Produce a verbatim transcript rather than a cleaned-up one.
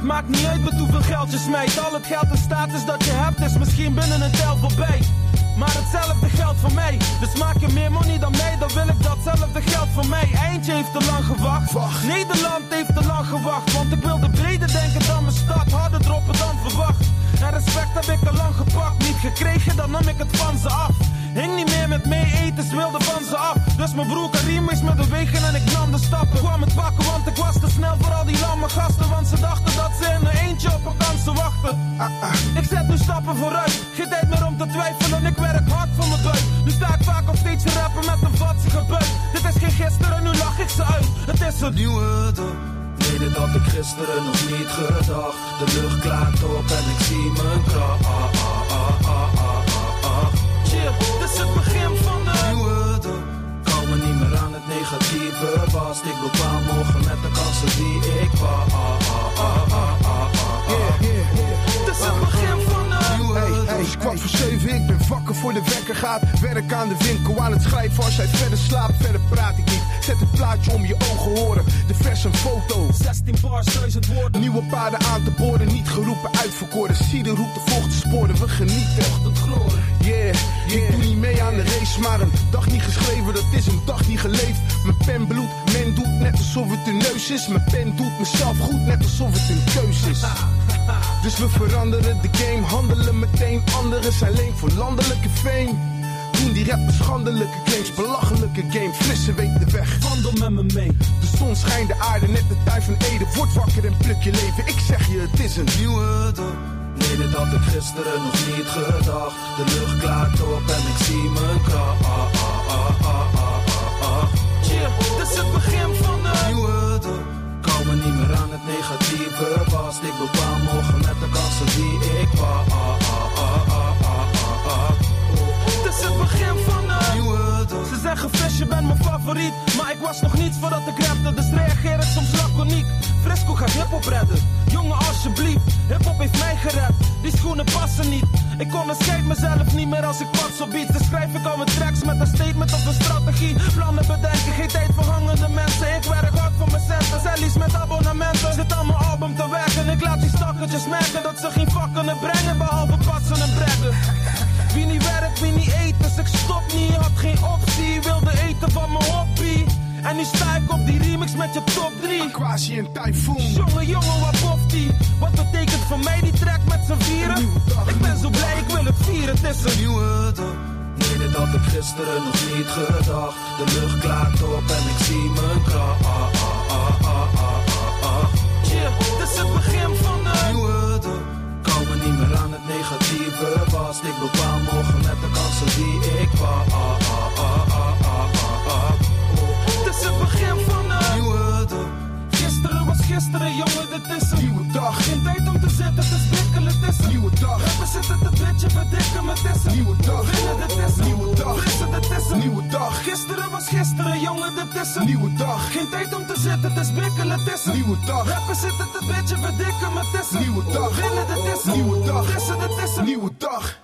maakt niet uit met hoeveel geld je smijt. Al het geld en status dat je hebt is misschien binnen een tel voorbij. Maar hetzelfde geldt voor mij. Dus maak je meer money dan mij, dan wil ik datzelfde geld voor mij. Eindje heeft te lang gewacht. Wacht. Nederland heeft te lang gewacht. Want ik wilde breder denken dan mijn stad. Harder droppen dan verwacht. En respect heb ik al lang gepakt. Niet gekregen, dan nam ik het van ze af. Hing niet meer met mee eten, ze wilde van ze af. Dus mijn broer Karim is met de wegen en ik nam de stappen. Kwam het pakken, want ik was te snel voor al die lamme gasten. Want ze dachten dat ze in een eentje op een kans wachten. Ah, ah. Ik zet nu stappen vooruit. Geen tijd meer om te twijfelen, ik werk hard voor mijn buik. Nu sta ik vaak op steeds te rappen met een vatsige buik. Dit is geen gisteren, nu lach ik ze uit. Het is een nieuwe dag. Nee, dit had ik gisteren nog niet gedacht. De lucht klaart op en ik zie mijn kracht. Ah, ah, ah, ah, ah, ah. Chill, dit is het begin van de nieuwe dag. Kou me niet meer aan het negatieve vast. Ik bepaal morgen met de kansen die ik wacht. Ah, ah, ah, ah, ah, ah. Yeah, yeah, yeah. Dit is het begin van de nieuwe dag. Hey, hey, is kwart voor zeven, ik ben wakker voor de wekker gaat. Werk aan de winkel, aan het schrijven als jij verder slaapt. Verder praat ik niet. Zet een plaatje om je ogen horen, de vers een foto. zestien bars, duizend woorden. Nieuwe paden aan te boren, niet geroepen, uitverkoren. Zie de route, volgt de sporen, we genieten. Yeah, yeah, ik doe niet mee aan de race, maar een dag niet geschreven, dat is een dag niet geleefd. Mijn pen bloedt, men doet net alsof het een neus is. Mijn pen doet mezelf goed, net alsof het een keus is. Dus we veranderen de game, handelen meteen. Anderen zijn leem voor landelijke fame. Doen die rappers schandelijke claims, belachelijke game, frisse weet de weg. Wandel met me mee. De zon schijnt de aarde, net de tuin van Ede. Word wakker en pluk je leven, ik zeg je, het is een nieuwe dag. Nee, dit had ik gisteren nog niet gedacht. De lucht klaart op en ik zie mijn kracht. Ah, ah, ah, ah, ah, ah. Chill, dit is het begin van de nieuwe dag. Kou me niet meer aan het negatieve vast. Ik bepaal morgen met de kansen die ik wacht. Ah, ah, ah, ah, ah, ah. Dit is het begin van de nieuwe dag. Ze zeggen Fresh, je bent mijn favoriet. Maar ik was nog niets voordat ik rapte. Dus reageer ik soms laconiek. Fresco gaat hiphop redden. Jongen alsjeblieft, hiphop heeft mij gered. Die schoenen passen niet. Ik onderscheid mezelf niet meer als ik pats op beats. Dus schrijf ik al mijn tracks met een statement of een strategie. Plannen bedenken, geen tijd voor hangende mensen. Ik werk hard voor mijn centen, zellies met abonnementen. Zit aan mijn album te werken, ik laat die stakkertjes merken dat ze geen vak kunnen brengen, behalve passen en brengen. Wie niet werkt, wie niet eet, dus ik stop niet, had geen optie. Wilde eten van mijn hobby. En nu sta ik op die remix met je top drie. Aquasi en Typhoon. Jongen, jongen, wat boft die? Wat betekent voor mij die track met z'n vieren? Ik ben zo blij, ik wil het vieren, het is een nieuwe dag. Nee, dit had ik gisteren nog niet gedacht. De lucht klaart op en ik zie mijn kracht. Ah, ah, ah, ah, ah, ah. Chill, dit is het begin van de nieuwe dag. Kou me niet meer aan het negatieve vast. Ik bepaal morgen met de kansen die ik wacht. Ah, ah, ah, ah, ah, ah, ah. Dit is het begin van de nieuwe dag. Gisteren was gisteren, jongen, dit is een nieuwe dag. Geen tijd om te zitten, het is wikkelen, het is een nieuwe dag. We zitten te bitchen, we dikken, maar het is een nieuwe dag. Winnen, dit is een nieuwe dag. Frissen, dit is een nieuwe dag. Gisteren was gisteren, jongen, dit is een nieuwe dag. Geen tijd om te zitten, het is wikkelen, het is een nieuwe dag. We zitten te bitchen, we dikken, maar het is een nieuwe dag. Winnen, dit is een nieuwe dag. Frissen, dit is een nieuwe dag.